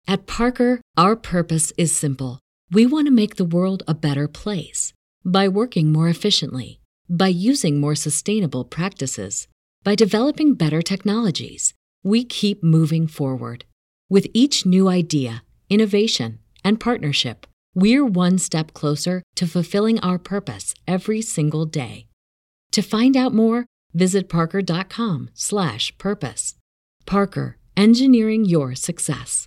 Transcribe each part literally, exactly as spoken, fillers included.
At Parker, our purpose is simple. We want to make the world a better place by working more efficiently, by using more sustainable practices, by developing better technologies. We keep moving forward. With each new idea, innovation, and partnership, we're one step closer to fulfilling our purpose every single day. To find out more, visit parker.com slash purpose. Parker, engineering your success.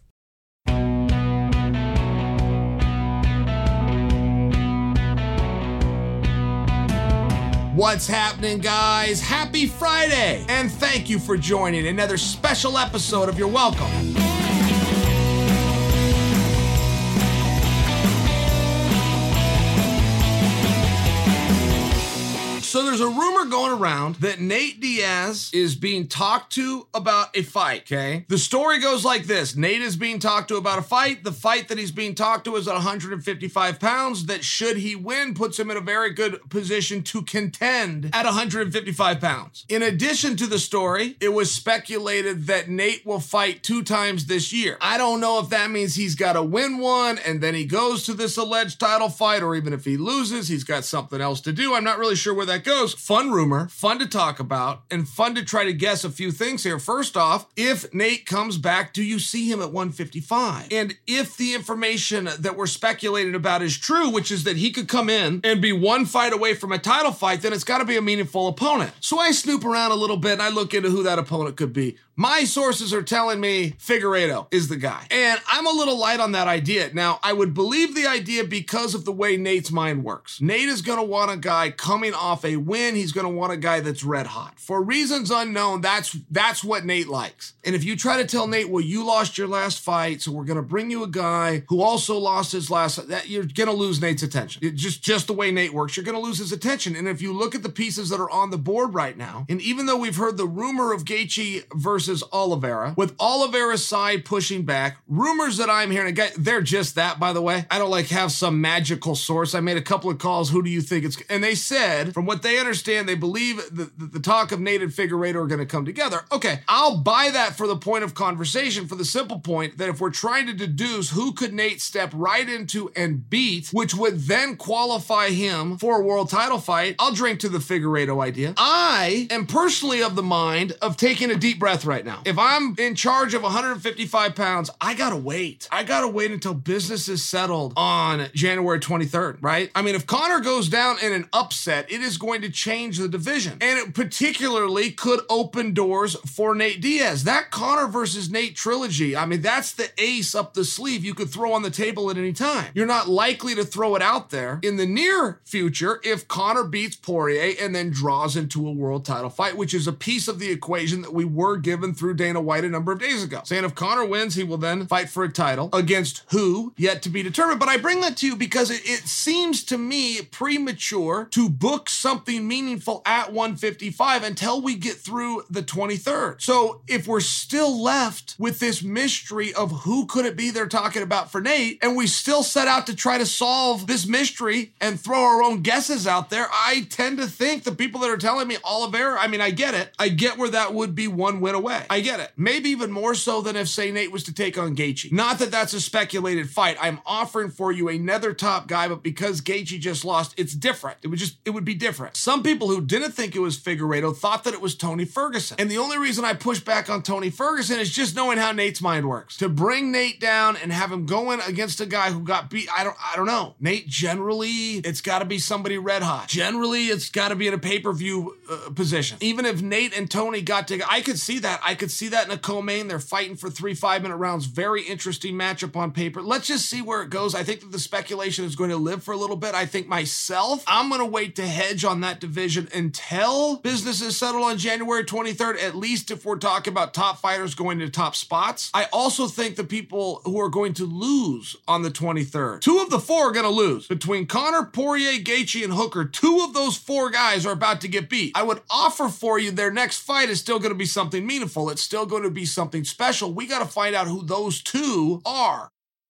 What's happening, guys? Happy Friday! And thank you for joining another special episode of You're Welcome. So there's a rumor going around that Nate Diaz is being talked to about a fight, okay? The story goes like this. Nate is being talked to about a fight. The fight that he's being talked to is at one hundred fifty-five pounds that, should he win, puts him in a very good position to contend at one hundred fifty-five pounds. In addition to the story, it was speculated that Nate will fight two times this year. I don't know if that means he's got to win one and then he goes to this alleged title fight, or even if he loses, he's got something else to do. I'm not really sure where that goes. Fun rumor, fun to talk about, and fun to try to guess a few things here. First off, if Nate comes back, do you see him at one fifty-five? And if the information that we're speculating about is true, which is that he could come in and be one fight away from a title fight, then it's got to be a meaningful opponent. So I snoop around a little bit and I look into who that opponent could be. My sources are telling me Figueiredo is the guy. And I'm a little light on that idea. Now, I would believe the idea because of the way Nate's mind works. Nate is going to want a guy coming off a win. He's going to want a guy that's red hot. For reasons unknown, that's that's what Nate likes. And if you try to tell Nate, well, you lost your last fight, so we're going to bring you a guy who also lost his last, that you're going to lose Nate's attention. It just, just the way Nate works, you're going to lose his attention. And if you look at the pieces that are on the board right now, and even though we've heard the rumor of Gaethje versus Oliveira, with Oliveira's side pushing back, rumors that I'm hearing, again, they're just that, by the way. I don't like have some magical source. I made a couple of calls. Who do you think it's, and they said, from what they understand, they believe that the, the talk of Nate and Figueiredo are going to come together. Okay, I'll buy that for the point of conversation, for the simple point that if we're trying to deduce who could Nate step right into and beat, which would then qualify him for a world title fight, I'll drink to the Figueiredo idea. I am personally of the mind of taking a deep breath right now. If I'm in charge of one hundred fifty-five pounds, I gotta wait. I gotta wait until business is settled on January twenty-third, right? I mean, if Conor goes down in an upset, it is going to change the division. And it particularly could open doors for Nate Diaz. That Conor versus Nate trilogy, I mean, that's the ace up the sleeve you could throw on the table at any time. You're not likely to throw it out there in the near future if Conor beats Poirier and then draws into a world title fight, which is a piece of the equation that we were given through Dana White a number of days ago, saying if Conor wins, he will then fight for a title against who, yet to be determined. But I bring that to you because it, it seems to me premature to book something meaningful at one fifty-five until we get through the twenty-third. So if we're still left with this mystery of who could it be they're talking about for Nate, and we still set out to try to solve this mystery and throw our own guesses out there, I tend to think the people that are telling me Oliveira, I mean, I get it. I get where that would be one win away. I get it. Maybe even more so than if, say, Nate was to take on Gaethje. Not that that's a speculated fight. I'm offering for you another top guy, but because Gaethje just lost, it's different. It would just, it would be different. Some people who didn't think it was Figueiredo thought that it was Tony Ferguson. And the only reason I push back on Tony Ferguson is just knowing how Nate's mind works. To bring Nate down and have him going against a guy who got beat, I don't, I don't know. Nate, generally, it's got to be somebody red hot. Generally, it's got to be in a pay-per-view uh, position. Even if Nate and Tony got to, I could see that. I could see that in a co-main. They're fighting for three five-minute rounds. Very interesting matchup on paper. Let's just see where it goes. I think that the speculation is going to live for a little bit. I think myself, I'm going to wait to hedge on that division until business is settled on January twenty-third, at least if we're talking about top fighters going to top spots. I also think the people who are going to lose on the twenty-third, two of the four are going to lose. Between Conor, Poirier, Gaethje, and Hooker, two of those four guys are about to get beat. I would offer for you their next fight is still going to be something meaningful. It's still going to be something special. We got to find out who those two are.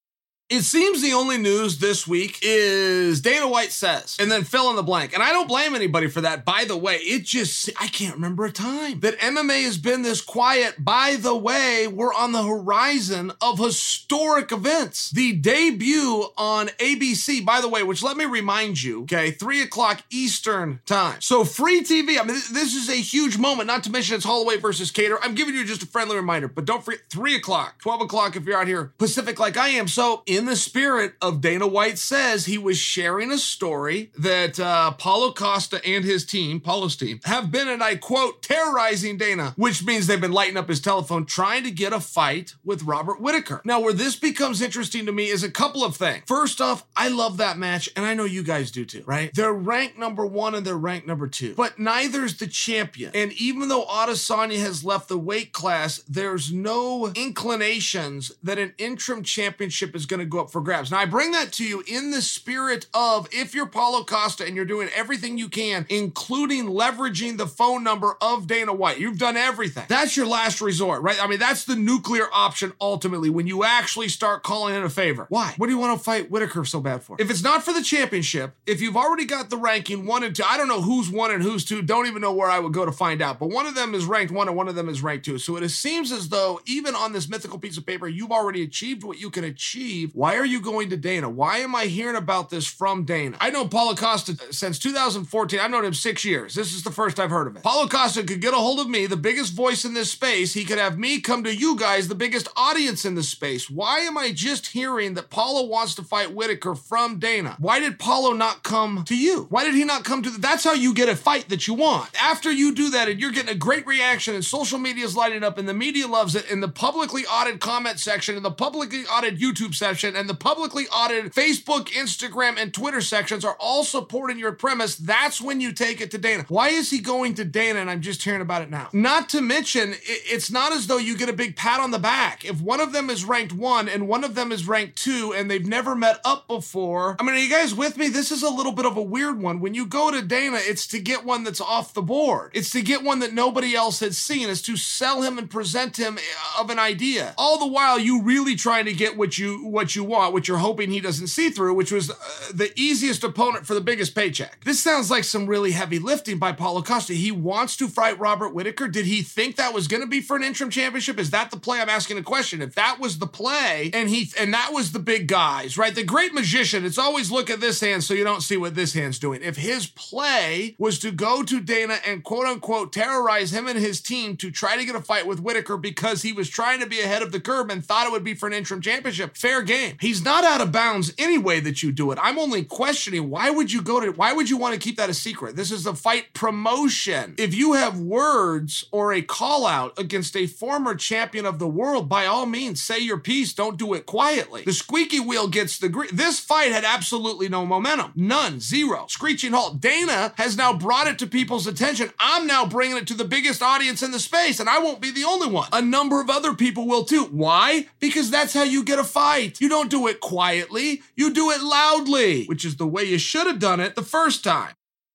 It seems the only news this week is Dana White says, and then fill in the blank. And I don't blame anybody for that. By the way, it just, I can't remember a time that M M A has been this quiet. By the way, we're on the horizon of historic events. The debut on A B C, by the way, which let me remind you, okay, three o'clock Eastern time. So free T V, I mean, this is a huge moment, not to mention it's Holloway versus Cater. I'm giving you just a friendly reminder, but don't forget, three o'clock, twelve o'clock if you're out here Pacific like I am. So in the spirit of Dana White says, he was sharing a story that uh, Paulo Costa and his team, Paulo's team, have been, and I quote, terrorizing Dana, which means they've been lighting up his telephone, trying to get a fight with Robert Whittaker. Now, where this becomes interesting to me is a couple of things. First off, I love that match, and I know you guys do too, right? They're ranked number one and they're ranked number two, but neither's the champion. And even though Adesanya has left the weight class, there's no inclinations that an interim championship is going to go up for grabs. Now, I bring that to you in the spirit of, if you're Paulo Costa and you're doing everything you can, including leveraging the phone number of Dana White, you've done everything. That's your last resort, right? I mean, that's the nuclear option ultimately when you actually start calling in a favor. Why? What do you want to fight Whittaker so bad for? If it's not for the championship, if you've already got the ranking one and two, I don't know who's one and who's two, don't even know where I would go to find out, but one of them is ranked one and one of them is ranked two. So it seems as though even on this mythical piece of paper, you've already achieved what you can achieve. Why are you going to Dana? Why am I hearing about this from Dana? I know Paulo Costa since two thousand fourteen. I've known him six years. This is the first I've heard of it. Paulo Costa could get a hold of me, the biggest voice in this space. He could have me come to you guys, the biggest audience in this space. Why am I just hearing that Paulo wants to fight Whittaker from Dana? Why did Paulo not come to you? Why did he not come to the, that's how you get a fight that you want. After you do that and you're getting a great reaction and social media is lighting up and the media loves it and the publicly audited comment section and the publicly audited YouTube section and the publicly audited Facebook, Instagram, and Twitter sections are all supporting your premise, that's when you take it to Dana. Why is he going to Dana and I'm just hearing about it now? Not to mention, it's not as though you get a big pat on the back. If one of them is ranked one and one of them is ranked two and they've never met up before, I mean, are you guys with me? This is a little bit of a weird one. When you go to Dana, it's to get one that's off the board. It's to get one that nobody else has seen. It's to sell him and present him of an idea. All the while, you really trying to get what you what you want, what you're hoping he doesn't see through, which was uh, the easiest opponent for the biggest paycheck. This sounds like some really heavy lifting by Paulo Costa. He wants to fight Robert Whittaker. Did he think that was going to be for an interim championship? Is that the play? I'm asking a question. If that was the play, and he and that was the big guys, right? The great magician, it's always look at this hand so you don't see what this hand's doing. If his play was to go to Dana and quote unquote terrorize him and his team to try to get a fight with Whittaker because he was trying to be ahead of the curve and thought it would be for an interim championship, fair game. He's not out of bounds any way that you do it. I'm only questioning, why would you go to, why would you want to keep that a secret? This is the fight promotion. If you have words or a call out against a former champion of the world, by all means, say your piece. Don't do it quietly. The squeaky wheel gets the grease. This fight had absolutely no momentum. None. Zero. Screeching halt. Dana has now brought it to people's attention. I'm now bringing it to the biggest audience in the space, and I won't be the only one. A number of other people will too. Why? Because that's how you get a fight. You don't do it quietly. You do it loudly, which is the way you should have done it the first time.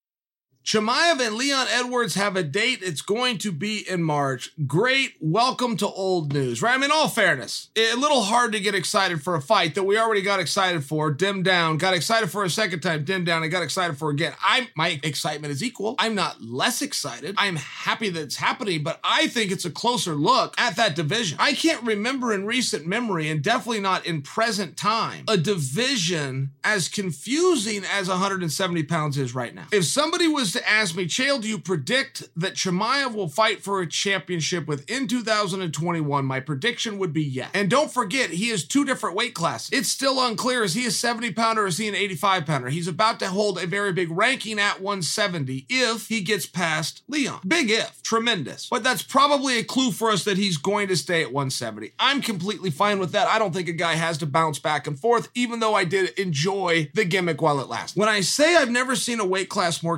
Chimaev and Leon Edwards have a date. It's going to be in March. Great. Welcome to old news, right? I mean, all fairness, a little hard to get excited for a fight that we already got excited for, dimmed down, got excited for a second time, dimmed down, and got excited for again. I'm, my excitement is equal. I'm not less excited. I'm happy that it's happening, but I think it's a closer look at that division. I can't remember in recent memory, and definitely not in present time, a division as confusing as one hundred seventy pounds is right now. If somebody was to ask me, Chael, do you predict that Chimaev will fight for a championship within two thousand twenty-one? My prediction would be yes. And don't forget, he has two different weight classes. It's still unclear. Is he a seventy pounder or is he an eighty-five pounder? He's about to hold a very big ranking at one seventy if he gets past Leon. Big if. Tremendous. But that's probably a clue for us that he's going to stay at one seventy. I'm completely fine with that. I don't think a guy has to bounce back and forth, even though I did enjoy the gimmick while it lasted. When I say I've never seen a weight class more confusing,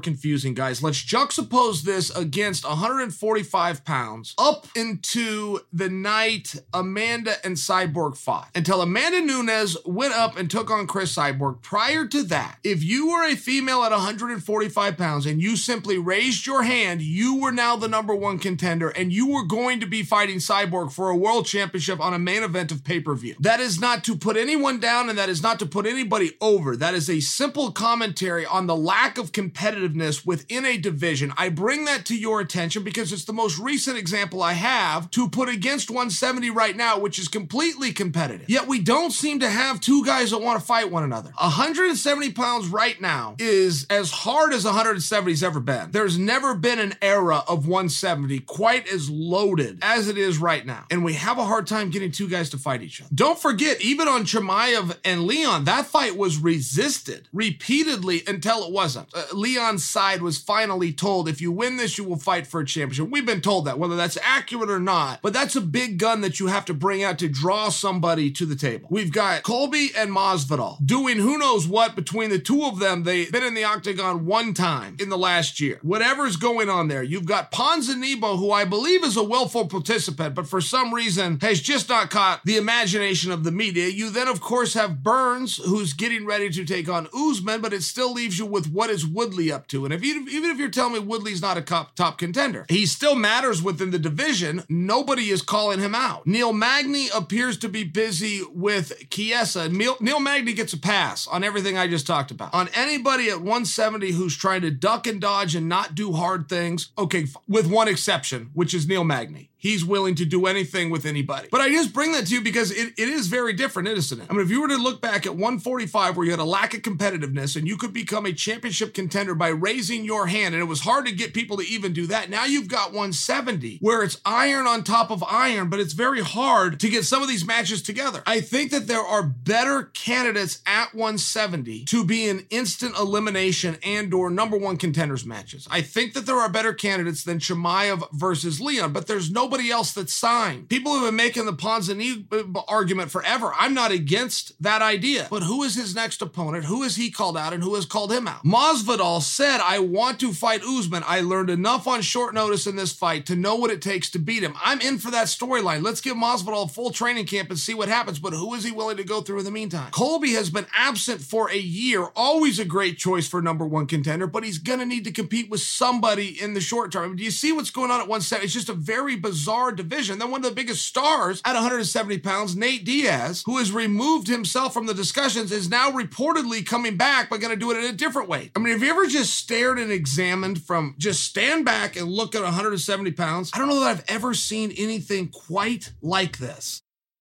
confusing, guys. Let's juxtapose this against one hundred forty-five pounds up into the night Amanda and Cyborg fought. Until Amanda Nunes went up and took on Chris Cyborg. Prior to that, if you were a female at one hundred forty-five pounds and you simply raised your hand, you were now the number one contender and you were going to be fighting Cyborg for a world championship on a main event of pay-per-view. That is not to put anyone down and that is not to put anybody over. That is a simple commentary on the lack of competitiveness within a division. I bring that to your attention because it's the most recent example I have to put against one seventy right now, which is completely competitive. Yet we don't seem to have two guys that want to fight one another. one hundred seventy pounds right now is as hard as one hundred seventy's ever been. There's never been an era of one seventy quite as loaded as it is right now. And we have a hard time getting two guys to fight each other. Don't forget, even on Chimaev and Leon, that fight was resisted repeatedly until it wasn't. Uh, Leon's side was finally told, if you win this, you will fight for a championship. We've been told that, whether that's accurate or not, but that's a big gun that you have to bring out to draw somebody to the table. We've got Colby and Masvidal doing who knows what between the two of them. They've been in the octagon one time in the last year. Whatever's going on there. You've got Ponzinibbio, who I believe is a willful participant, but for some reason has just not caught the imagination of the media. You then, of course, have Burns, who's getting ready to take on Usman, but it still leaves you with what is Woodley up to. And if you, even if you're telling me Woodley's not a top, top contender, he still matters within the division. Nobody is calling him out. Neil Magny appears to be busy with Chiesa. Neil, Neil Magny gets a pass on everything I just talked about. On anybody at one seventy who's trying to duck and dodge and not do hard things, okay, with one exception, which is Neil Magny. He's willing to do anything with anybody. But I just bring that to you because it, it is very different, isn't it? I mean, if you were to look back at one forty-five where you had a lack of competitiveness and you could become a championship contender by raising your hand, and it was hard to get people to even do that. Now you've got one seventy where it's iron on top of iron, but it's very hard to get some of these matches together. I think that there are better candidates at one seventy to be in instant elimination and or number one contenders matches. I think that there are better candidates than Chimaev versus Leon, but there's nobody else that's signed. People have been making the Ponzinibbio argument forever. I'm not against that idea, but who is his next opponent? Who is he called out and who has called him out? Masvidal said, I want to fight Usman. I learned enough on short notice in this fight to know what it takes to beat him. I'm in for that storyline. Let's give Masvidal a full training camp and see what happens, but who is he willing to go through in the meantime? Colby has been absent for a year, always a great choice for number one contender, but he's going to need to compete with somebody in the short term. I mean, do you see what's going on at one seventy? It's just a very bizarre division. Then one of the biggest stars at one hundred seventy pounds, Nate Diaz, who has removed himself from the discussions, is now reportedly coming back, but going to do it in a different way. I mean, have you ever just stared and examined from just stand back and look at one hundred seventy pounds? I don't know that I've ever seen anything quite like this.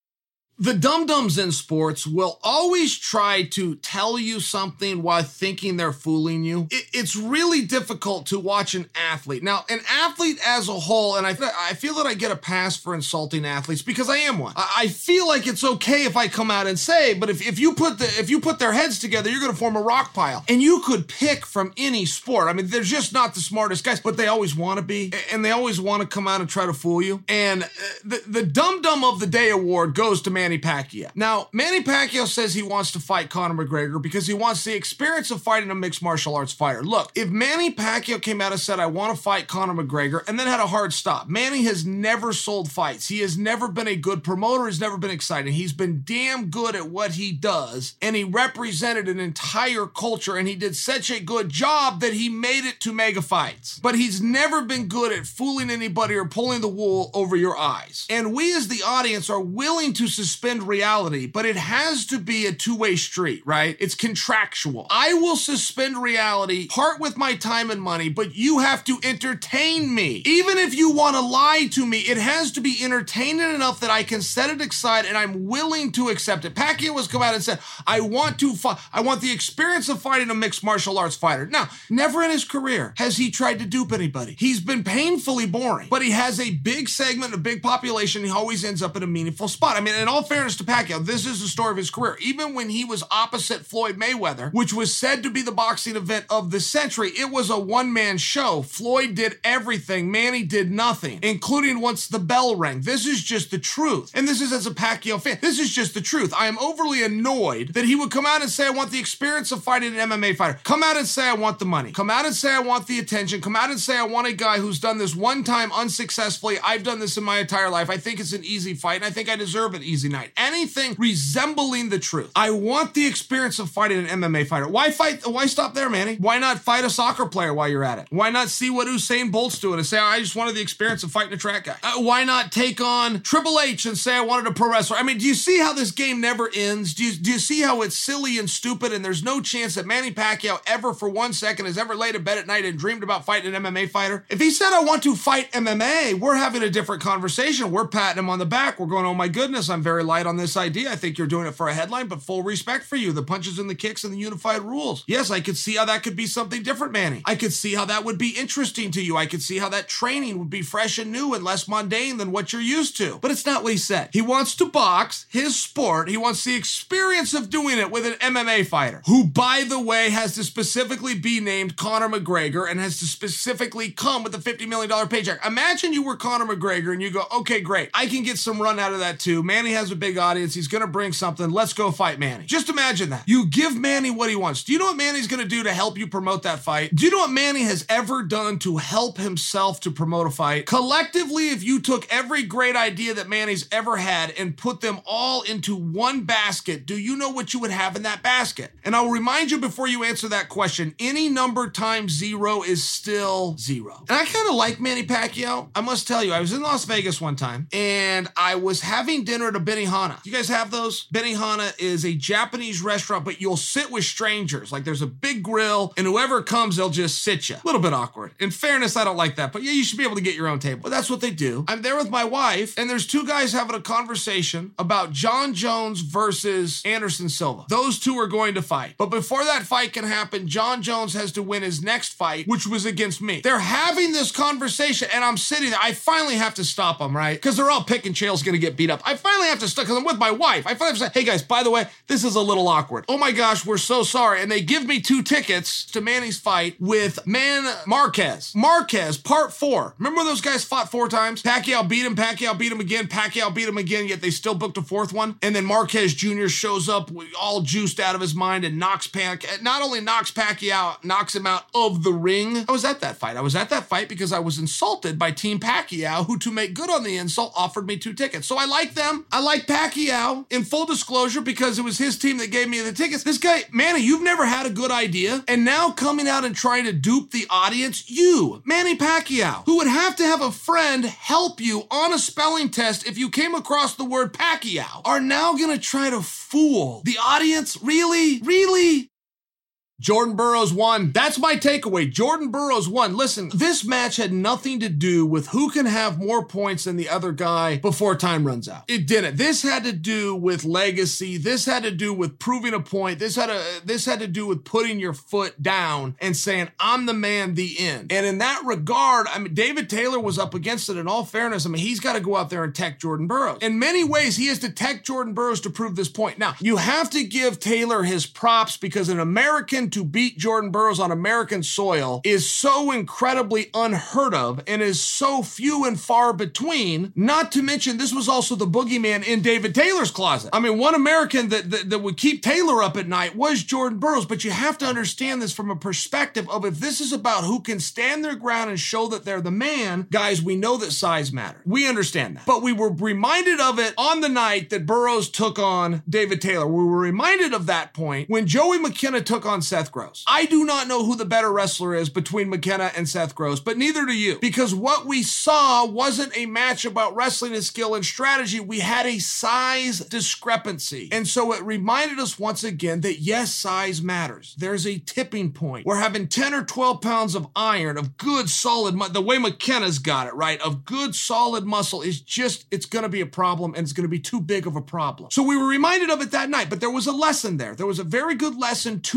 The dum-dums in sports will always try to tell you something while thinking they're fooling you. It, it's really difficult to watch an athlete. Now, an athlete as a whole, and I, th- I feel that I get a pass for insulting athletes because I am one. I, I feel like it's okay if I come out and say, but if, if you put the if you put their heads together, you're going to form a rock pile. And you could pick from any sport. I mean, they're just not the smartest guys, but they always want to be, and they always want to come out and try to fool you. And uh, the, the dum-dum of the day award goes to Manny Pacquiao. Now, Manny Pacquiao says he wants to fight Conor McGregor because he wants the experience of fighting a mixed martial arts fighter. Look, if Manny Pacquiao came out and said, I want to fight Conor McGregor, and then had a hard stop, Manny has never sold fights. He has never been a good promoter. He's never been exciting. He's been damn good at what he does, and he represented an entire culture, and he did such a good job that he made it to mega fights. But he's never been good at fooling anybody or pulling the wool over your eyes. And we as the audience are willing to suspend reality, but it has to be a two-way street, right? It's contractual. I will suspend reality, part with my time and money, but you have to entertain me. Even if you want to lie to me, it has to be entertaining enough that I can set it aside and I'm willing to accept it. Pacquiao has come out and said, I want to fight, I want the experience of fighting a mixed martial arts fighter. Now, never in his career has he tried to dupe anybody. He's been painfully boring, but he has a big segment, a big population. He always ends up in a meaningful spot. I mean, in all all fairness to Pacquiao, this is the story of his career. Even when he was opposite Floyd Mayweather, which was said to be the boxing event of the century, it was a one-man show. Floyd did everything. Manny did nothing, including once the bell rang. This is just the truth. And this is as a Pacquiao fan. This is just the truth. I am overly annoyed that he would come out and say, I want the experience of fighting an M M A fighter. Come out and say, I want the money. Come out and say, I want the attention. Come out and say, I want a guy who's done this one time unsuccessfully. I've done this in my entire life. I think it's an easy fight, and I think I deserve an easy night. Anything resembling the truth. I want the experience of fighting an M M A fighter. Why fight? Why stop there, Manny? Why not fight a soccer player while you're at it? Why not see what Usain Bolt's doing and say, I just wanted the experience of fighting a track guy? Uh, why not take on Triple H and say, I wanted a pro wrestler? I mean, do you see how this game never ends? Do you, do you see how it's silly and stupid, and there's no chance that Manny Pacquiao ever for one second has ever laid in bed at night and dreamed about fighting an M M A fighter? If he said, I want to fight M M A, we're having a different conversation. We're patting him on the back. We're going, oh my goodness, I'm very light on this idea. I think you're doing it for a headline, but full respect for you. The punches and the kicks and the unified rules. Yes, I could see how that could be something different, Manny. I could see how that would be interesting to you. I could see how that training would be fresh and new and less mundane than what you're used to. But it's not what he said. He wants to box, his sport. He wants the experience of doing it with an M M A fighter, who, by the way, has to specifically be named Conor McGregor and has to specifically come with a fifty million dollars paycheck. Imagine you were Conor McGregor and you go, okay, great. I can get some run out of that too. Manny has a big audience. He's going to bring something. Let's go fight Manny. Just imagine that. You give Manny what he wants. Do you know what Manny's going to do to help you promote that fight? Do you know what Manny has ever done to help himself to promote a fight? Collectively, if you took every great idea that Manny's ever had and put them all into one basket, do you know what you would have in that basket? And I'll remind you before you answer that question, any number times zero is still zero. And I kind of like Manny Pacquiao. I must tell you, I was in Las Vegas one time and I was having dinner at a Benihana. You guys have those? Benihana is a Japanese restaurant, but you'll sit with strangers. Like there's a big grill and whoever comes, they'll just sit you. A little bit awkward. In fairness, I don't like that, but yeah, you should be able to get your own table. But that's what they do. I'm there with my wife and there's two guys having a conversation about John Jones versus Anderson Silva. Those two are going to fight. But before that fight can happen, John Jones has to win his next fight, which was against me. They're having this conversation and I'm sitting there. I finally have to stop them, right? Because they're all picking Chael's going to get beat up. I finally have to stop because I'm with my wife. I finally have to say, hey guys, by the way, this is a little awkward. Oh my gosh, we're so sorry. And they give me two tickets to Manny's fight with Man Marquez. Marquez, part four. Remember when those guys fought four times? Pacquiao beat him, Pacquiao beat him again, Pacquiao beat him again, yet they still booked a fourth one. And then Marquez Junior shows up all juiced out of his mind and knocks Pacquiao, not only knocks Pacquiao out, knocks him out of the ring. I was at that fight. I was at that fight because I was insulted by Team Pacquiao, who, to make good on the insult, offered me two tickets. So I like them. I like Pacquiao, in full disclosure, because it was his team that gave me the tickets. This guy, Manny, you've never had a good idea, and now coming out and trying to dupe the audience, you, Manny Pacquiao, who would have to have a friend help you on a spelling test if you came across the word Pacquiao, are now gonna try to fool the audience? Really? Really? Jordan Burroughs won. That's my takeaway. Jordan Burroughs won. Listen, this match had nothing to do with who can have more points than the other guy before time runs out. It didn't. This had to do with legacy. This had to do with proving a point. This had a, this had to do with putting your foot down and saying, I'm the man, the end. And in that regard, I mean, David Taylor was up against it. In all fairness, I mean, he's got to go out there and tech Jordan Burroughs. In many ways, he has to tech Jordan Burroughs to prove this point. Now, you have to give Taylor his props because an American to beat Jordan Burroughs on American soil is so incredibly unheard of and is so few and far between, not to mention this was also the boogeyman in David Taylor's closet. I mean, one American that, that, that would keep Taylor up at night was Jordan Burroughs, but you have to understand this from a perspective of if this is about who can stand their ground and show that they're the man, guys, we know that size matters. We understand that. But we were reminded of it on the night that Burroughs took on David Taylor. We were reminded of that point when Joey McKenna took on Seth Gross. I do not know who the better wrestler is between McKenna and Seth Gross, but neither do you. Because what we saw wasn't a match about wrestling and skill and strategy. We had a size discrepancy. And so it reminded us once again that yes, size matters. There's a tipping point. We're having ten or twelve pounds of iron, of good solid, mu- the way McKenna's got it, right? Of good solid muscle is just, it's going to be a problem and it's going to be too big of a problem. So we were reminded of it that night, but there was a lesson there. There was a very good lesson to remind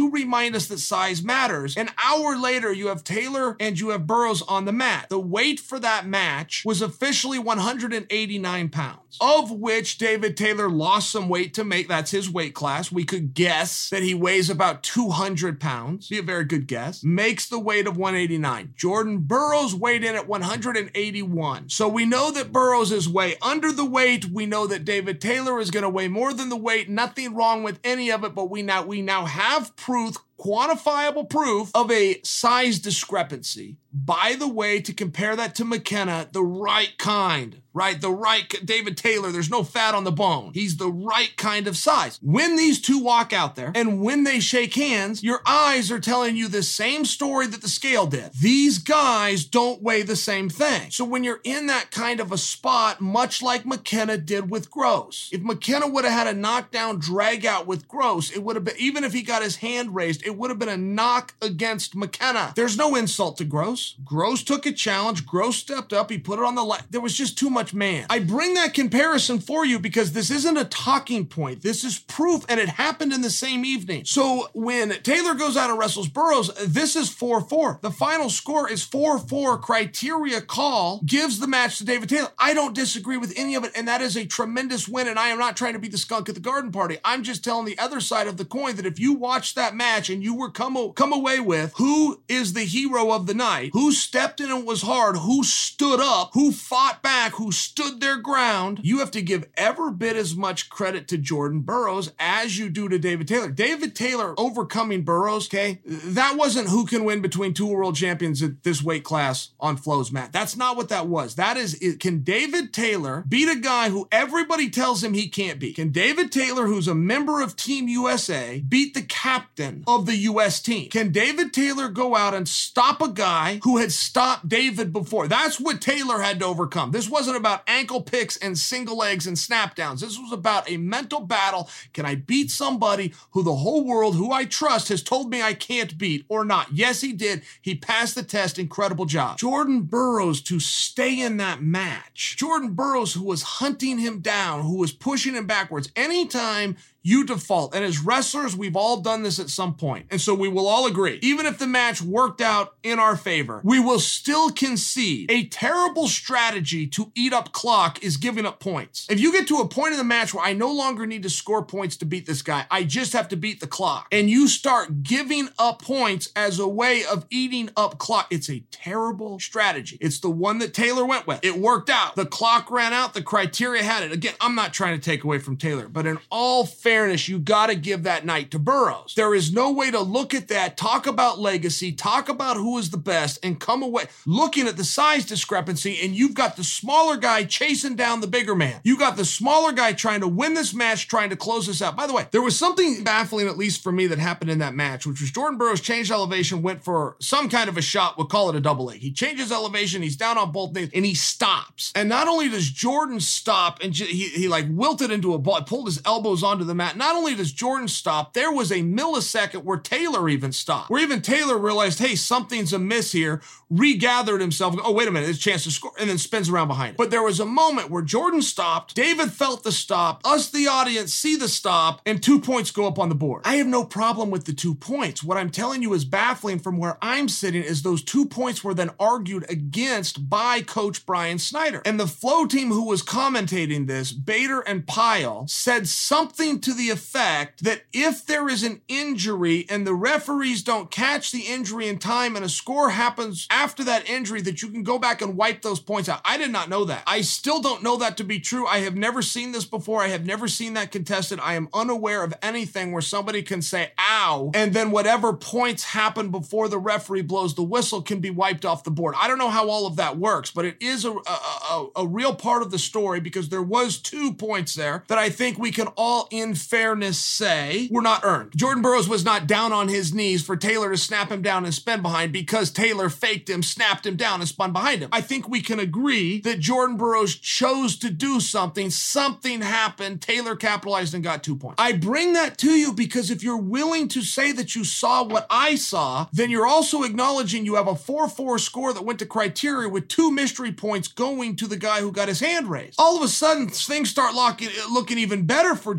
remind us that size matters. An hour later, you have Taylor and you have Burroughs on the mat. The weight for that match was officially one hundred eighty-nine pounds, of which David Taylor lost some weight to make. That's his weight class. We could guess that he weighs about two hundred pounds. Be a very good guess. Makes the weight of one eighty-nine. Jordan Burroughs weighed in at one hundred eighty-one. So we know that Burroughs is way under the weight. We know that David Taylor is going to weigh more than the weight. Nothing wrong with any of it, but we now we now have proof, quantifiable proof of a size discrepancy. By the way, to compare that to McKenna, the right kind, right? The right, David Taylor, there's no fat on the bone. He's the right kind of size. When these two walk out there and when they shake hands, your eyes are telling you the same story that the scale did. These guys don't weigh the same thing. So when you're in that kind of a spot, much like McKenna did with Gross, if McKenna would have had a knockdown drag out with Gross, it would have been, even if he got his hand raised, it would have been a knock against McKenna. There's no insult to Gross. Gross took a challenge. Gross stepped up. He put it on the line. There was just too much man. I bring that comparison for you because this isn't a talking point. This is proof, and it happened in the same evening. So when Taylor goes out and wrestles Burroughs, this is four four. The final score is four four. Criteria call gives the match to David Taylor. I don't disagree with any of it, and that is a tremendous win, and I am not trying to be the skunk at the garden party. I'm just telling the other side of the coin that if you watched that match and you were come, come away with who is the hero of the night, who stepped in and was hard, who stood up, who fought back, who stood their ground, you have to give every bit as much credit to Jordan Burroughs as you do to David Taylor. David Taylor overcoming Burroughs, okay, that wasn't who can win between two world champions at this weight class on Flo's mat. That's not what that was. That is, can David Taylor beat a guy who everybody tells him he can't beat? Can David Taylor, who's a member of Team U S A, beat the captain of the U S team? Can David Taylor go out and stop a guy who had stopped David before? That's what Taylor had to overcome. This wasn't about ankle picks and single legs and snap downs. This was about a mental battle. Can I beat somebody who the whole world, who I trust, has told me I can't beat or not? Yes, he did. He passed the test. Incredible job. Jordan Burroughs to stay in that match. Jordan Burroughs, who was hunting him down, who was pushing him backwards. Anytime you default. And as wrestlers, we've all done this at some point. And so we will all agree, even if the match worked out in our favor, we will still concede a terrible strategy to eat up clock is giving up points. If you get to a point in the match where I no longer need to score points to beat this guy, I just have to beat the clock, and you start giving up points as a way of eating up clock, it's a terrible strategy. It's the one that Taylor went with. It worked out. The clock ran out. The criteria had it. Again, I'm not trying to take away from Taylor, but in all fairness, Fairness, you got to give that night to Burroughs. There is no way to look at that, talk about legacy, talk about who is the best, and come away looking at the size discrepancy, and you've got the smaller guy chasing down the bigger man. You got the smaller guy trying to win this match, trying to close this out. By the way, there was something baffling, at least for me, that happened in that match, which was Jordan Burroughs changed elevation, went for some kind of a shot, we'll call it a double leg. He changes elevation, he's down on both knees, and he stops. And not only does Jordan stop, and he, he like wilted into a ball, pulled his elbows onto the mat. Not only does Jordan stop, there was a millisecond where Taylor even stopped, where even Taylor realized, hey, something's amiss here, regathered himself, oh, wait a minute, there's a chance to score, and then spins around behind it. But there was a moment where Jordan stopped, David felt the stop, us, the audience, see the stop, and two points go up on the board. I have no problem with the two points. What I'm telling you is baffling from where I'm sitting is those two points were then argued against by Coach Brian Snyder. And the Flow team who was commentating this, Bader and Pyle, said something to the effect that if there is an injury and the referees don't catch the injury in time and a score happens after that injury, that you can go back and wipe those points out. I did not know that. I still don't know that to be true. I have never seen this before. I have never seen that contested. I am unaware of anything where somebody can say, ow, and then whatever points happen before the referee blows the whistle can be wiped off the board. I don't know how all of that works, but it is a, a, a, a real part of the story because there was two points there that I think we can all, in fairness, say were not earned. Jordan Burroughs was not down on his knees for Taylor to snap him down and spin behind because Taylor faked him, snapped him down, and spun behind him. I think we can agree that Jordan Burroughs chose to do something. Something happened. Taylor capitalized and got two points. I bring that to you because if you're willing to say that you saw what I saw, then you're also acknowledging you have a four four score that went to criteria with two mystery points going to the guy who got his hand raised. All of a sudden, things start locking, looking even better for Jordan Burroughs.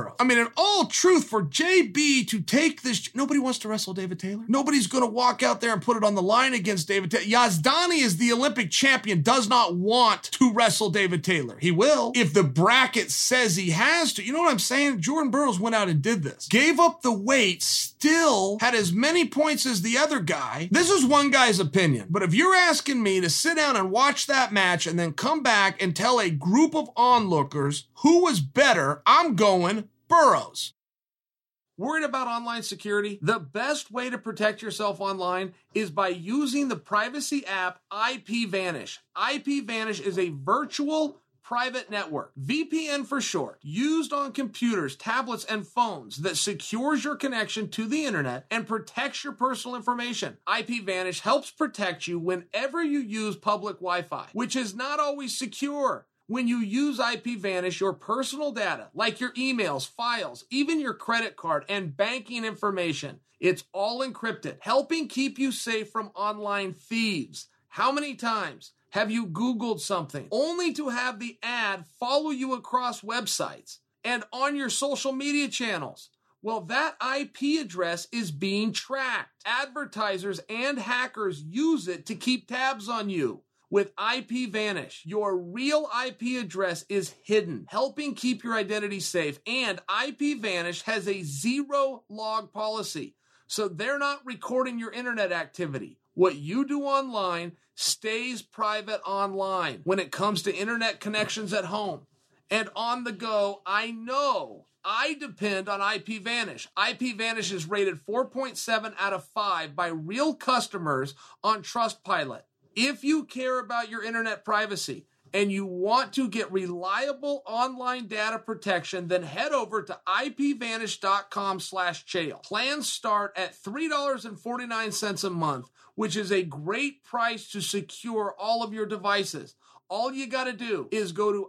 Burrows. I mean, in all truth, for J B to take this, nobody wants to wrestle David Taylor. Nobody's going to walk out there and put it on the line against David Taylor. Yazdani is the Olympic champion, does not want to wrestle David Taylor. He will if the bracket says he has to. You know what I'm saying? Jordan Burroughs went out and did this. Gave up the weight, still had as many points as the other guy. This is one guy's opinion. But if you're asking me to sit down and watch that match and then come back and tell a group of onlookers who was better, I'm going Burroughs. Worried about online security? The best way to protect yourself online is by using the privacy app IPVanish. IPVanish is a virtual private network, V P N for short, used on computers, tablets, and phones that secures your connection to the internet and protects your personal information. IPVanish helps protect you whenever you use public Wi-Fi, which is not always secure. When you use IPVanish, your personal data, like your emails, files, even your credit card and banking information, it's all encrypted, helping keep you safe from online thieves. How many times have you Googled something only to have the ad follow you across websites and on your social media channels? Well, that I P address is being tracked. Advertisers and hackers use it to keep tabs on you. With IPVanish, your real I P address is hidden, helping keep your identity safe. And IPVanish has a zero log policy, so they're not recording your internet activity. What you do online stays private online. When it comes to internet connections at home and on the go, I know I depend on IPVanish. IPVanish is rated four point seven out of five by real customers on Trustpilot. If you care about your internet privacy and you want to get reliable online data protection, then head over to IPVanish.com slash Chael. Plans start at three dollars and forty-nine cents a month, which is a great price to secure all of your devices. All you got to do is go to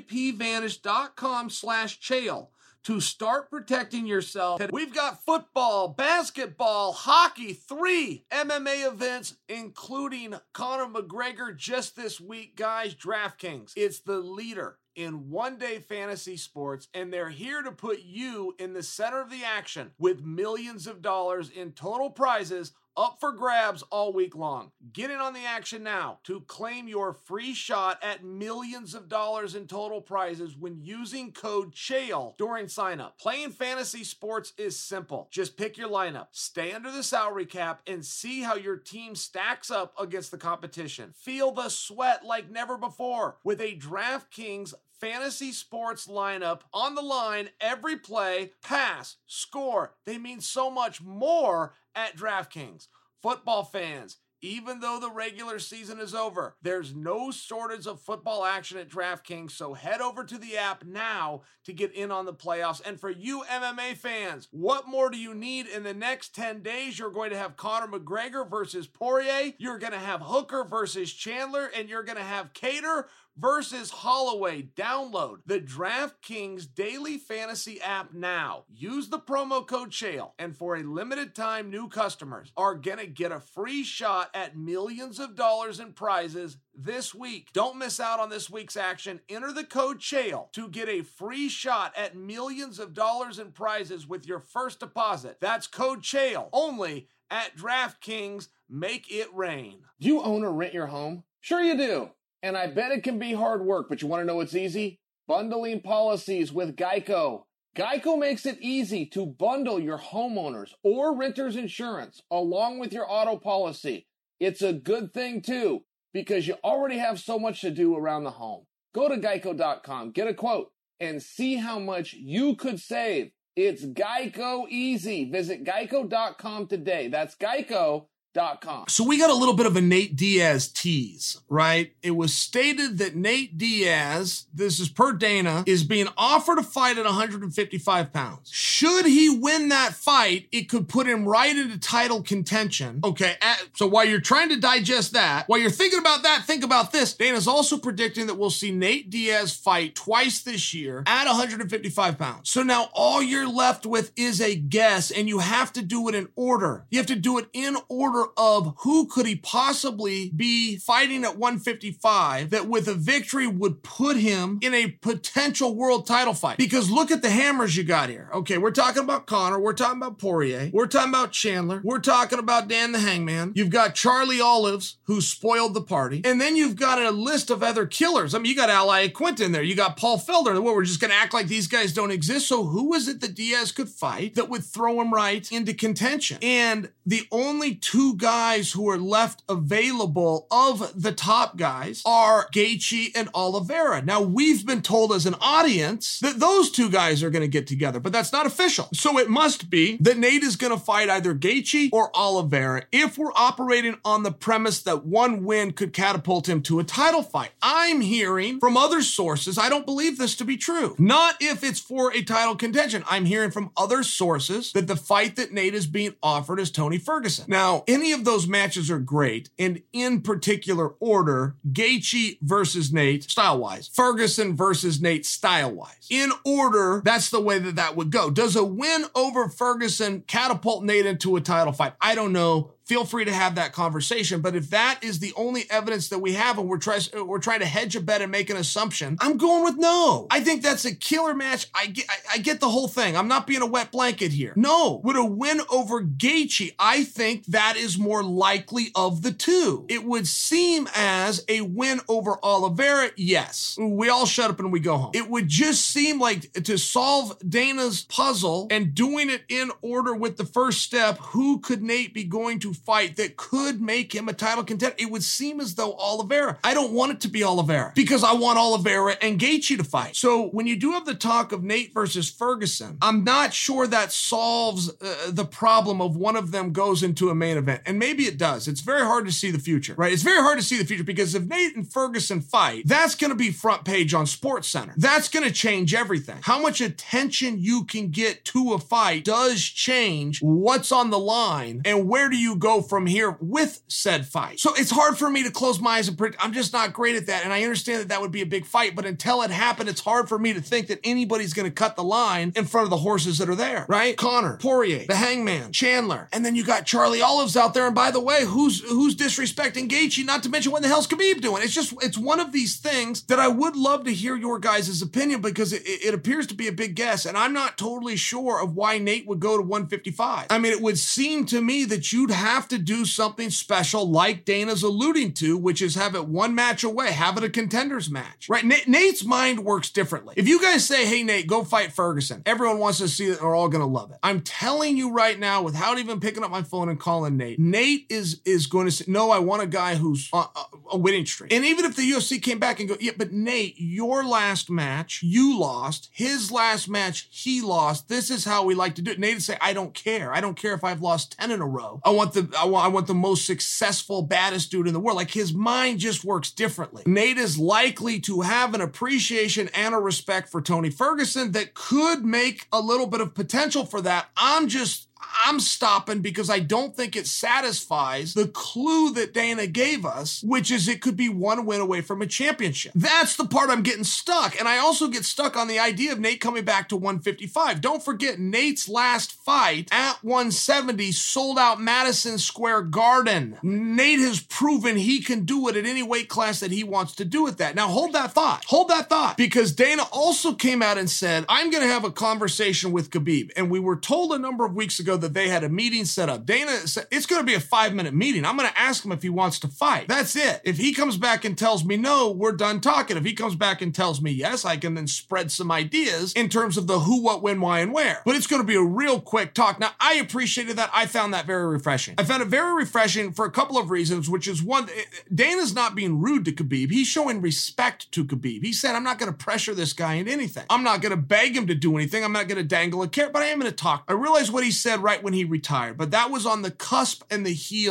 IPVanish.com slash Chael to start protecting yourself. We've got football, basketball, hockey, three M M A events, including Conor McGregor just this week, guys. DraftKings, it's the leader in one-day fantasy sports, and they're here to put you in the center of the action with millions of dollars in total prizes up for grabs all week long. Get in on the action now to claim your free shot at millions of dollars in total prizes when using code Chael during sign-up. Playing fantasy sports is simple. Just pick your lineup, stay under the salary cap, and see how your team stacks up against the competition. Feel the sweat like never before with a DraftKings fantasy sports lineup on the line every play, pass, score. They mean so much more at DraftKings. Football fans, even though the regular season is over, there's no shortage of football action at DraftKings, so head over to the app now to get in on the playoffs. And for you M M A fans, what more do you need? In the next ten days, you're going to have Conor McGregor versus Poirier, you're going to have Hooker versus Chandler, and you're going to have Kattar versus Holloway. Download the DraftKings Daily Fantasy app now. Use the promo code Chael, and for a limited time, new customers are gonna get a free shot at millions of dollars in prizes this week. Don't miss out on this week's action. Enter the code Chael to get a free shot at millions of dollars in prizes with your first deposit. That's code Chael only at DraftKings. Make it rain. Do you own or rent your home? Sure you do. And I bet it can be hard work, but you want to know what's easy? Bundling policies with Geico. Geico makes it easy to bundle your homeowners or renters insurance along with your auto policy. It's a good thing, too, because you already have so much to do around the home. Go to geico dot com, get a quote, and see how much you could save. It's Geico easy. Visit geico dot com today. That's geico dot com. So we got a little bit of a Nate Diaz tease, right? It was stated that Nate Diaz, this is per Dana, is being offered a fight at one hundred fifty-five pounds. Should he win that fight, it could put him right into title contention. Okay, at, so while you're trying to digest that, while you're thinking about that, think about this. Dana's also predicting that we'll see Nate Diaz fight twice this year at one hundred fifty-five pounds. So now all you're left with is a guess, and you have to do it in order. You have to do it in order matter of who could he possibly be fighting at one fifty-five that with a victory would put him in a potential world title fight. Because look at the hammers you got here. Okay, we're talking about Conor. We're talking about Poirier. We're talking about Chandler. We're talking about Dan the Hangman. You've got Charlie Olives, who spoiled the party. And then you've got a list of other killers. I mean, you got Al Iaquinta in there. You got Paul Felder. What, we're just going to act like these guys don't exist? So who is it that Diaz could fight that would throw him right into contention? And the only two guys who are left available of the top guys are Gaethje and Oliveira. Now, we've been told as an audience that those two guys are going to get together, but that's not official. So it must be that Nate is going to fight either Gaethje or Oliveira if we're operating on the premise that one win could catapult him to a title fight. I'm hearing from other sources, I don't believe this to be true. Not if it's for a title contention. I'm hearing from other sources that the fight that Nate is being offered is Tony Ferguson. Now, any of those matches are great, and in particular order, Gaethje versus Nate, style-wise. Ferguson versus Nate, style-wise. In order, that's the way that that would go. Does a win over Ferguson catapult Nate into a title fight? I don't know. Feel free to have that conversation. But if that is the only evidence that we have and we're, try- we're trying to hedge a bet and make an assumption, I'm going with no. I think that's a killer match. I get, I, I get the whole thing. I'm not being a wet blanket here. No. Would a win over Gaethje, I think that is more likely of the two. It would seem as a win over Oliveira, yes. We all shut up and we go home. It would just seem like to solve Dana's puzzle and doing it in order with the first step, who could Nate be going to fight that could make him a title contender? It would seem as though Oliveira. I don't want it to be Oliveira because I want Oliveira and Gaethje to fight. So when you do have the talk of Nate versus Ferguson, I'm not sure that solves uh, the problem of one of them goes into a main event. And maybe it does. It's very hard to see the future, right? It's very hard to see the future because if Nate and Ferguson fight, that's going to be front page on SportsCenter. That's going to change everything. How much attention you can get to a fight does change what's on the line and where do you go from here with said fight. So it's hard for me to close my eyes and predict. I'm just not great at that. And I understand that that would be a big fight, but until it happened, it's hard for me to think that anybody's going to cut the line in front of the horses that are there, right? Conor, Poirier, the Hangman, Chandler. And then you got Charlie Olives out there. And by the way, who's who's disrespecting Gaethje? Not to mention what the hell's Khabib doing? It's just, it's one of these things that I would love to hear your guys' opinion because it, it appears to be a big guess. And I'm not totally sure of why Nate would go to one fifty-five. I mean, it would seem to me that you'd have have to do something special like Dana's alluding to, which is have it one match away, have it a contenders match, right? N- Nate's mind works differently. If you guys say, hey, Nate, go fight Ferguson, everyone wants to see it and are all going to love it. I'm telling you right now, without even picking up my phone and calling Nate, Nate is, is going to say, no, I want a guy who's on a, a winning streak. And even if the U F C came back and go, yeah, but Nate, your last match, you lost. His last match, he lost. This is how we like to do it. Nate would say, I don't care. I don't care if I've lost ten in a row. I want the I want, I want the most successful, baddest dude in the world. Like his mind just works differently. Nate is likely to have an appreciation and a respect for Tony Ferguson that could make a little bit of potential for that. I'm just I'm stopping because I don't think it satisfies the clue that Dana gave us, which is it could be one win away from a championship. That's the part I'm getting stuck. And I also get stuck on the idea of Nate coming back to one fifty-five. Don't forget, Nate's last fight at one seventy sold out Madison Square Garden. Nate has proven he can do it at any weight class that he wants to do it that. Now hold that thought. Hold that thought. Because Dana also came out and said, I'm going to have a conversation with Khabib. And we were told a number of weeks ago that they had a meeting set up. Dana said, it's going to be a five minute meeting. I'm going to ask him if he wants to fight. That's it. If he comes back and tells me no, we're done talking. If he comes back and tells me yes, I can then spread some ideas in terms of the who, what, when, why, and where. But it's going to be a real quick talk. Now, I appreciated that. I found that very refreshing. I found it very refreshing for a couple of reasons, which is one, Dana's not being rude to Khabib. He's showing respect to Khabib. He said, I'm not going to pressure this guy into anything. I'm not going to beg him to do anything. I'm not going to dangle a carrot, but I am going to talk. I realized what he said right when he retired, but that was on the cusp and the heels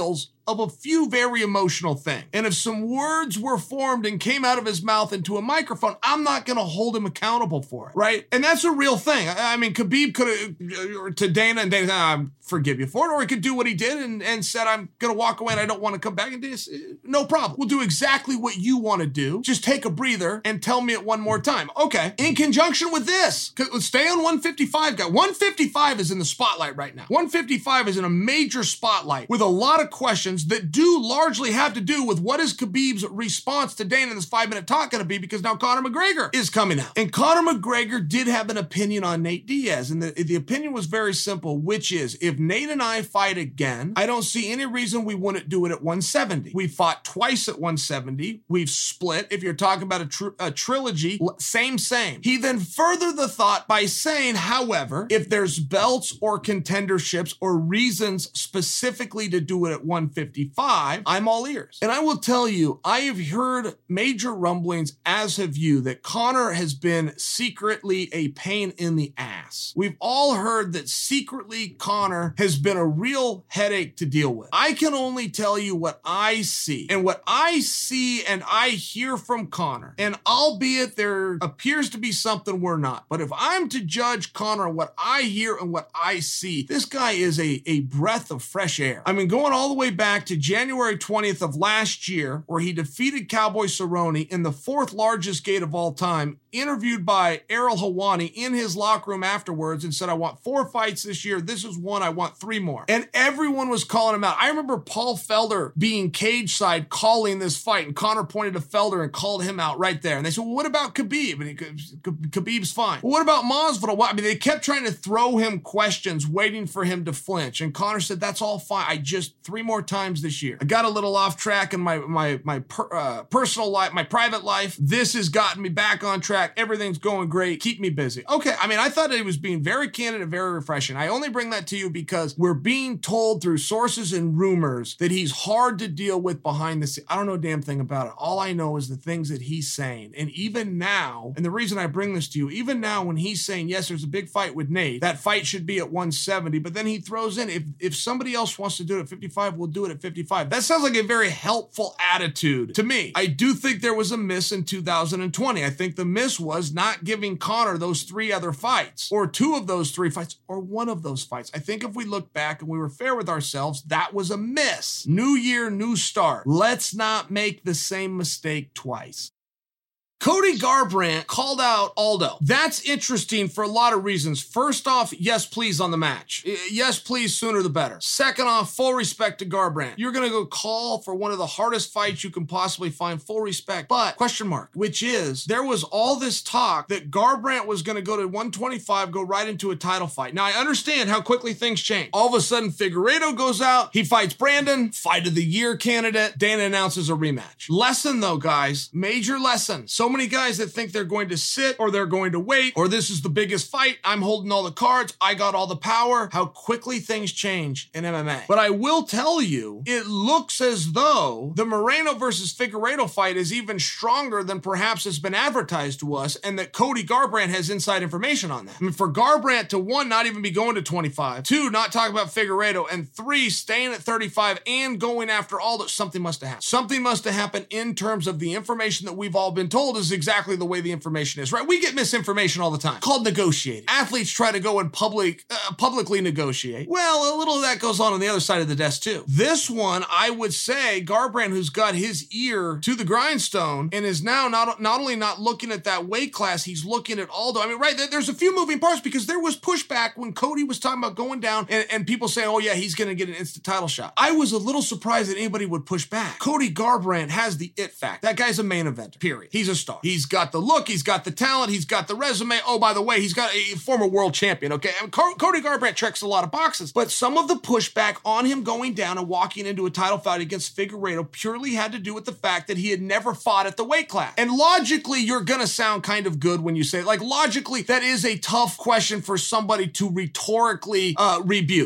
of a few very emotional things. And if some words were formed and came out of his mouth into a microphone, I'm not going to hold him accountable for it, right? And that's a real thing. I, I mean, Khabib could have, to Dana, and Dana said, I forgive you for it, or he could do what he did and, and said, I'm going to walk away and I don't want to come back. And Dana said, no problem. We'll do exactly what you want to do. Just take a breather and tell me it one more time. Okay. In conjunction with this, let's stay on one fifty-five, guy. one fifty-five is in the spotlight right now. one fifty-five is in a major spotlight with a lot of questions that do largely have to do with what is Khabib's response to Dana in this five-minute talk going to be, because now Conor McGregor is coming out. And Conor McGregor did have an opinion on Nate Diaz, and the, the opinion was very simple, which is, if Nate and I fight again, I don't see any reason we wouldn't do it at one seventy. We fought twice at one seventy. We've split. If you're talking about a, tr- a trilogy, same, same. He then furthered the thought by saying, however, if there's belts or contenderships or reasons specifically to do it at one fifty-five, I'm all ears. And I will tell you, I have heard major rumblings, as have you, that Conor has been secretly a pain in the ass. We've all heard that secretly Conor has been a real headache to deal with. I can only tell you what I see. And what I see and I hear from Conor, and albeit there appears to be something we're not, but if I'm to judge Conor on what I hear and what I see, this guy is a, a breath of fresh air. I mean, going all the way back to January twentieth of last year, where he defeated Cowboy Cerrone in the fourth largest gate of all time, interviewed by Ariel Helwani in his locker room afterwards and said, I want four fights this year. This is one. I want three more. And everyone was calling him out. I remember Paul Felder being cage side calling this fight, and Conor pointed to Felder and called him out right there. And they said, well, what about Khabib? And he, Khabib's fine. Well, what about Masvidal? Well, I mean, they kept trying to throw him questions, waiting for him to flinch. And Conor said, that's all fine. I just three more times this year. I got a little off track in my, my, my per, uh, personal life, my private life. This has gotten me back on track. Everything's going great. Keep me busy. Okay. I mean, I thought that he was being very candid and very refreshing. I only bring that to you because we're being told through sources and rumors that he's hard to deal with behind the scenes. I don't know a damn thing about it. All I know is the things that he's saying. And even now, and the reason I bring this to you, even now when he's saying, yes, there's a big fight with Nate, that fight should be at one seventy, but then he throws in, if, if somebody else wants to do it at fifty-five, we'll do it at fifty-five. That sounds like a very helpful attitude to me. I do think there was a miss in two thousand twenty. I think the miss was not giving Conor those three other fights, or two of those three fights, or one of those fights. I think if we look back and we were fair with ourselves, that was a miss. New year, new start. Let's not make the same mistake twice. Cody Garbrandt called out Aldo. That's interesting for a lot of reasons. First off, yes, please on the match. Yes, please, sooner the better. Second off, full respect to Garbrandt. You're going to go call for one of the hardest fights you can possibly find, full respect. But, question mark, which is, there was all this talk that Garbrandt was going to go to one twenty-five, go right into a title fight. Now, I understand how quickly things change. All of a sudden, Figueiredo goes out, he fights Brandon, fight of the year candidate, Dana announces a rematch. Lesson though, guys, major lesson. So many guys that think they're going to sit or they're going to wait, or this is the biggest fight, I'm holding all the cards, I got all the power, how quickly things change in M M A. But I will tell you, it looks as though the Moreno versus Figueiredo fight is even stronger than perhaps has been advertised to us, and that Cody Garbrandt has inside information on that. I mean, for Garbrandt to, one, not even be going to twenty-five, two, not talk about Figueiredo, and three, staying at thirty-five and going after Aldo, something must have happened. Something must have happened in terms of the information that we've all been told is exactly the way the information is, right? We get misinformation all the time, called negotiating. Athletes try to go and public, uh, publicly negotiate. Well, a little of that goes on on the other side of the desk too. This one, I would say, Garbrandt, who's got his ear to the grindstone and is now not, not only not looking at that weight class, he's looking at Aldo. I mean, right, there's a few moving parts because there was pushback when Cody was talking about going down and, and people say, oh yeah, he's going to get an instant title shot. I was a little surprised that anybody would push back. Cody Garbrandt has the it fact. That guy's a main eventer, period. He's a star. He's got the look, he's got the talent, he's got the resume. Oh, by the way, he's got a former world champion, okay? I mean, Co- Cody Garbrandt checks a lot of boxes, but some of the pushback on him going down and walking into a title fight against Figueiredo purely had to do with the fact that he had never fought at the weight class. And logically, you're gonna sound kind of good when you say it. Like, logically, that is a tough question for somebody to rhetorically uh, rebuke. It,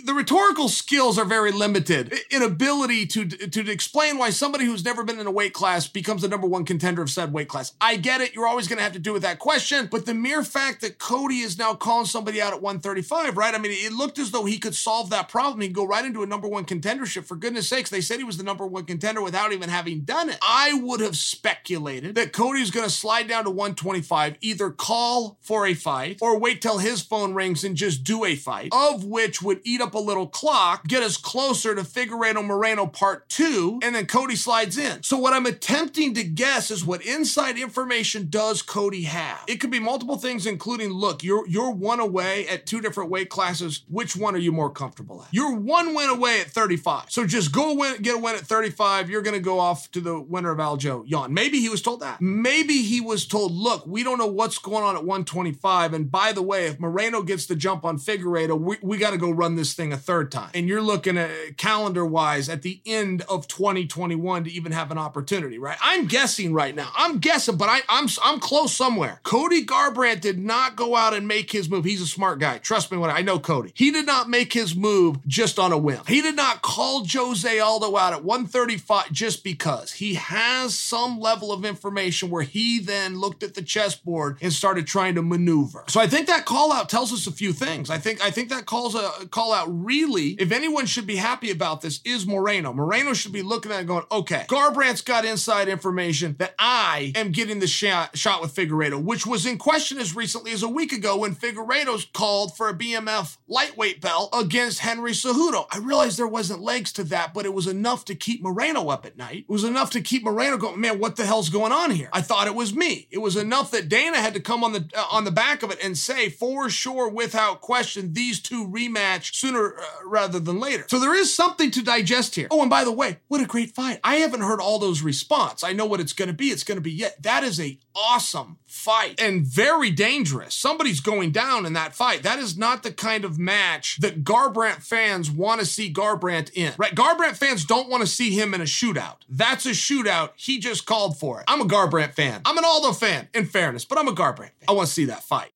the rhetorical skills are very limited in ability to, to explain why somebody who's never been in a weight class becomes the number one contender of said weight class. I get it. You're always going to have to do with that question. But the mere fact that Cody is now calling somebody out at one thirty-five, right? I mean, it looked as though he could solve that problem. He'd go right into a number one contendership. For goodness sakes, they said he was the number one contender without even having done it. I would have speculated that Cody's going to slide down to one twenty-five, either call for a fight or wait till his phone rings and just do a fight, of which would eat up a little clock, get us closer to Figueiredo Moreno part two, and then Cody slides in. So what I'm attempting to guess is what inside information does Cody have? It could be multiple things, including, look, you're, you're one away at two different weight classes. Which one are you more comfortable at? You're one win away at thirty-five. So just go win, get a win at thirty-five. You're going to go off to the winner of Aljo Yan. Maybe he was told that. Maybe he was told, look, we don't know what's going on at one twenty-five. And by the way, if Moreno gets the jump on Figueiredo, we, we got to go run this thing a third time. And you're looking at calendar-wise at the end of twenty twenty-one to even have an opportunity, right? I'm guessing right now. I'm guessing, but I, I'm I'm close somewhere. Cody Garbrandt did not go out and make his move. He's a smart guy. Trust me when I know Cody. He did not make his move just on a whim. He did not call Jose Aldo out at one thirty-five just because. He has some level of information where he then looked at the chessboard and started trying to maneuver. So I think that call out tells us a few things. I think I think that calls a call out really, if anyone should be happy about this, is Moreno. Moreno should be looking at it and going, okay, Garbrandt's got inside information that I am getting the shot, shot with Figueiredo, which was in question as recently as a week ago when Figueiredo's called for a B M F lightweight belt against Henry Cejudo. I realized there wasn't legs to that, but it was enough to keep Moreno up at night. It was enough to keep Moreno going, man, what the hell's going on here? I thought it was me. It was enough that Dana had to come on the uh, on the back of it and say, for sure, without question, these two rematch sooner uh, rather than later. So there is something to digest here. Oh, and by the way, what a great fight. I haven't heard all those response. I know what it's going to be. It's going to be, yeah, that is a awesome fight and very dangerous. Somebody's going down in that fight. That is not the kind of match that Garbrandt fans want to see Garbrandt in, right? Garbrandt fans don't want to see him in a shootout. That's a shootout. He just called for it. I'm a Garbrandt fan. I'm an Aldo fan, in fairness, but I'm a Garbrandt fan. I want to see that fight.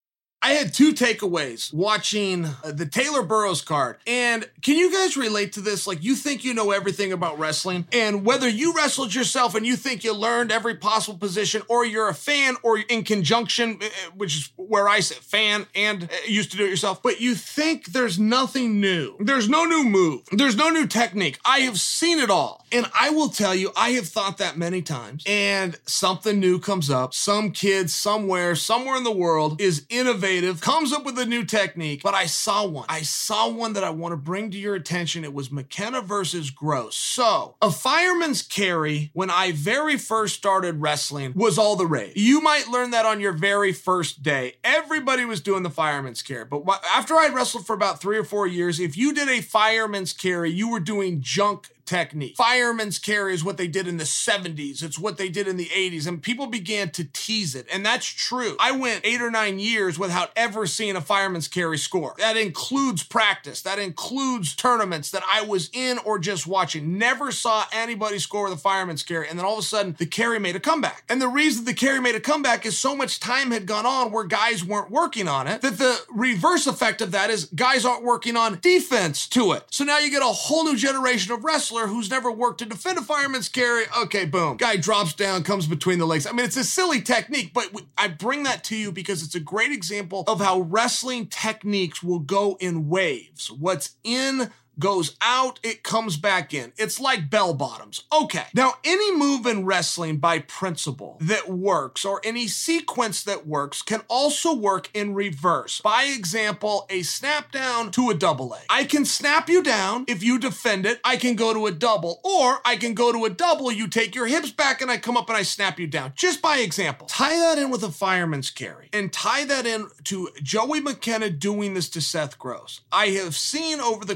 I had two takeaways watching uh, the Taylor Burrows card. And can you guys relate to this? Like, you think you know everything about wrestling, and whether you wrestled yourself and you think you learned every possible position, or you're a fan, or in conjunction, which is where I sit, fan and uh, used to do it yourself, but you think there's nothing new. There's no new move. There's no new technique. I have seen it all. And I will tell you, I have thought that many times, and something new comes up. Some kid somewhere, somewhere in the world is innovating, comes up with a new technique, but I saw one. I saw one that I want to bring to your attention. It was McKenna versus Gross. So, a fireman's carry, when I very first started wrestling, was all the rage. You might learn that on your very first day. Everybody was doing the fireman's carry, but after I'd wrestled for about three or four years, if you did a fireman's carry, you were doing junk technique. Fireman's carry is what they did in the seventies. It's what they did in the eighties, and people began to tease it. And that's true. I went eight or nine years without ever seeing a fireman's carry score. That includes practice. That includes tournaments that I was in or just watching. Never saw anybody score with a fireman's carry. And then all of a sudden, the carry made a comeback. And the reason the carry made a comeback is so much time had gone on where guys weren't working on it, that the reverse effect of that is guys aren't working on defense to it. So now you get a whole new generation of wrestlers who's never worked to defend a fireman's carry. Okay, boom. Guy drops down, comes between the legs. I mean, it's a silly technique, but I bring that to you because it's a great example of how wrestling techniques will go in waves. What's in goes out, it comes back in. It's like bell bottoms. Okay. Now, any move in wrestling by principle that works, or any sequence that works, can also work in reverse. By example, a snap down to a double leg. I can snap you down. If you defend it, I can go to a double, or I can go to a double, you take your hips back, and I come up and I snap you down. Just by example. Tie that in with a fireman's carry, and tie that in to Joey McKenna doing this to Seth Gross. I have seen over the course of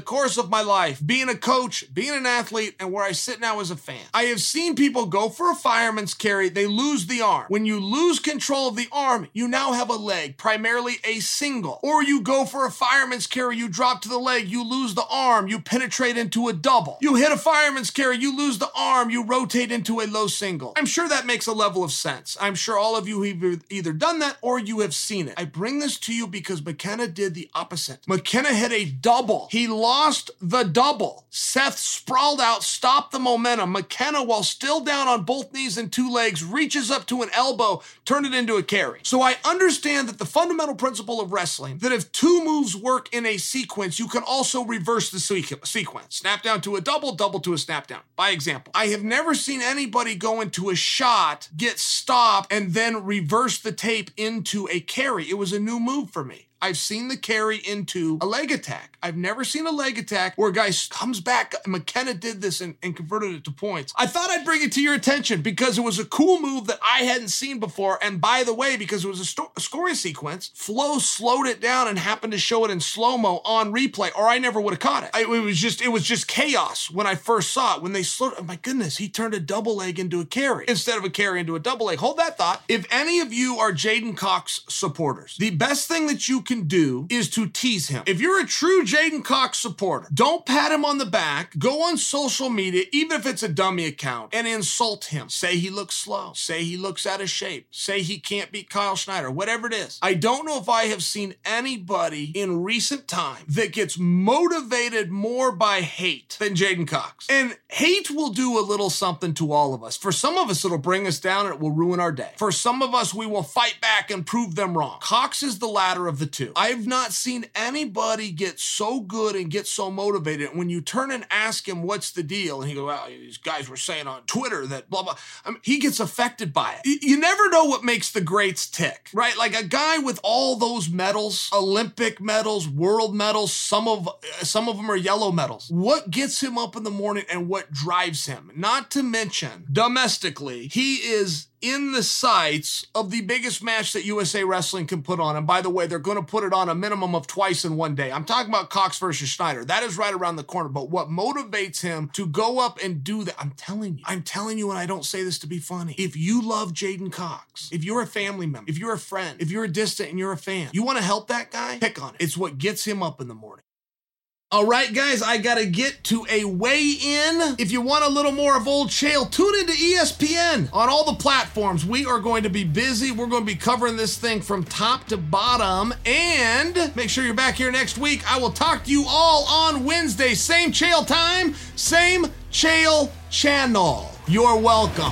of my life, being a coach, being an athlete, and where I sit now as a fan. I have seen people go for a fireman's carry, they lose the arm. When you lose control of the arm, you now have a leg, primarily a single. Or you go for a fireman's carry, you drop to the leg, you lose the arm, you penetrate into a double. You hit a fireman's carry, you lose the arm, you rotate into a low single. I'm sure that makes a level of sense. I'm sure all of you have either done that or you have seen it. I bring this to you because McKenna did the opposite. McKenna hit a double. He lost the double. Seth sprawled out, stopped the momentum. McKenna, while still down on both knees and two legs, reaches up to an elbow, turned it into a carry. So I understand that the fundamental principle of wrestling, that if two moves work in a sequence, you can also reverse the sequence. Snap down to a double, double to a snap down. By example, I have never seen anybody go into a shot, get stopped, and then reverse the tape into a carry. It was a new move for me. I've seen the carry into a leg attack. I've never seen a leg attack where a guy comes back. McKenna did this and, and converted it to points. I thought I'd bring it to your attention because it was a cool move that I hadn't seen before. And by the way, because it was a, sto- a scoring sequence, Flo slowed it down and happened to show it in slow-mo on replay, or I never would have caught it. I, it was just, it was just chaos when I first saw it. When they slowed, oh my goodness, he turned a double leg into a carry instead of a carry into a double leg. Hold that thought. If any of you are J'den Cox supporters, the best thing that you can do is to tease him. If you're a true J'den Cox supporter, don't pat him on the back. Go on social media, even if it's a dummy account, and insult him. Say he looks slow. Say he looks out of shape. Say he can't beat Kyle Schneider. Whatever it is. I don't know if I have seen anybody in recent time that gets motivated more by hate than J'den Cox. And hate will do a little something to all of us. For some of us, it'll bring us down and it will ruin our day. For some of us, we will fight back and prove them wrong. Cox is the latter of the two. I've not seen anybody get so good and get so motivated. When you turn and ask him what's the deal, and he goes, well, these guys were saying on Twitter that blah, blah. I mean, he gets affected by it. You, you never know what makes the greats tick, right? Like a guy with all those medals, Olympic medals, world medals, some of, some of them are yellow medals. What gets him up in the morning and what drives him? Not to mention, domestically, he is in the sights of the biggest match that U S A Wrestling can put on. And by the way, they're going to put it on a minimum of twice in one day. I'm talking about Cox versus Schneider. That is right around the corner. But what motivates him to go up and do that, I'm telling you, I'm telling you, and I don't say this to be funny. If you love J'den Cox, if you're a family member, if you're a friend, if you're a distant and you're a fan, you want to help that guy, pick on it. It's what gets him up in the morning. All right, guys, I got to get to a weigh-in. If you want a little more of Old Chael, tune into E S P N on all the platforms. We are going to be busy. We're going to be covering this thing from top to bottom. And make sure you're back here next week. I will talk to you all on Wednesday. Same Chael time, same Chael channel. You're welcome.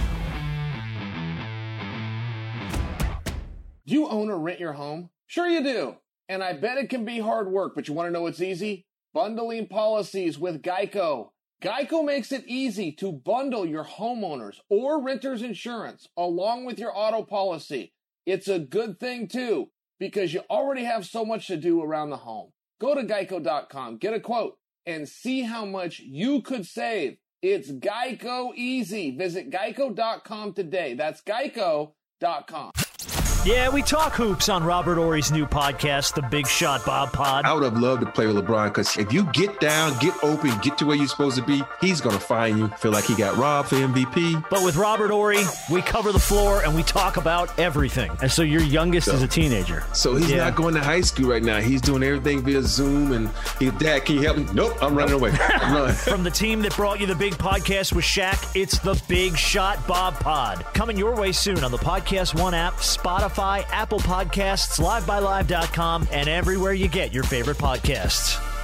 Do you own or rent your home? Sure you do. And I bet it can be hard work, but you want to know what's easy? Bundling policies with Geico. Geico makes it easy to bundle your homeowners or renters insurance along with your auto policy. It's a good thing too, because you already have so much to do around the home. Go to geico dot com, get a quote, and see how much you could save. It's Geico easy. Visit geico dot com today. That's geico dot com. Yeah, we talk hoops on Robert Horry's new podcast, The Big Shot Bob Pod. I would have loved to play with LeBron because if you get down, get open, get to where you're supposed to be, he's going to find you. Feel like he got robbed for M V P. But with Robert Horry, we cover the floor and we talk about everything. And so your youngest so, is a teenager. So he's yeah. not going to high school right now. He's doing everything via Zoom. And he, Dad, can you help me? Nope, I'm running away. I'm running. From the team that brought you the big podcast with Shaq, it's The Big Shot Bob Pod. Coming your way soon on the Podcast One app, Spotify, Apple Podcasts, live by live dot com, and everywhere you get your favorite podcasts.